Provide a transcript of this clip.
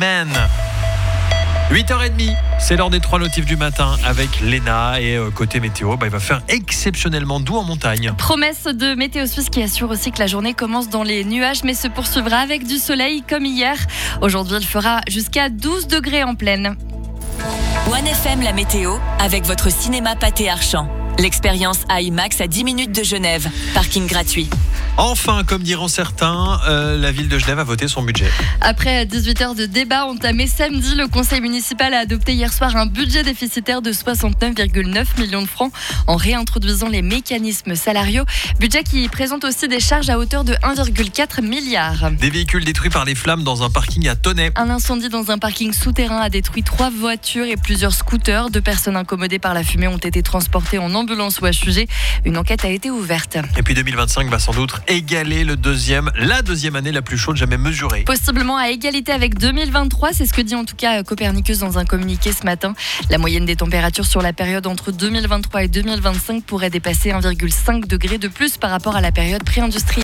Man. 8h30, c'est l'heure des 3 notifs du matin avec Léna et côté météo, il va faire exceptionnellement doux en montagne. Promesse de Météo Suisse qui assure aussi que la journée commence dans les nuages mais se poursuivra avec du soleil comme hier. Aujourd'hui, il fera jusqu'à 12 degrés en plaine. 1FM la météo avec votre cinéma Pâté Archamp. L'expérience IMAX à 10 minutes de Genève. Parking gratuit. Enfin, comme diront certains, la ville de Genève a voté son budget. Après 18 heures de débat entamé samedi, le conseil municipal a adopté hier soir un budget déficitaire de 69,9 millions de francs en réintroduisant les mécanismes salariaux. Budget qui présente aussi des charges à hauteur de 1,4 milliard. Des véhicules détruits par les flammes dans un parking à Tonnay. Un incendie dans un parking souterrain a détruit 3 voitures et plusieurs scooters. 2 personnes incommodées par la fumée ont été transportées en ambulance ou à Chugé. Une enquête a été ouverte. Et puis 2025 va sans doute égaler la deuxième année la plus chaude jamais mesurée. Possiblement à égalité avec 2023, c'est ce que dit en tout cas Copernicus dans un communiqué ce matin. La moyenne des températures sur la période entre 2023 et 2025 pourrait dépasser 1,5 degré de plus par rapport à la période pré-industrielle.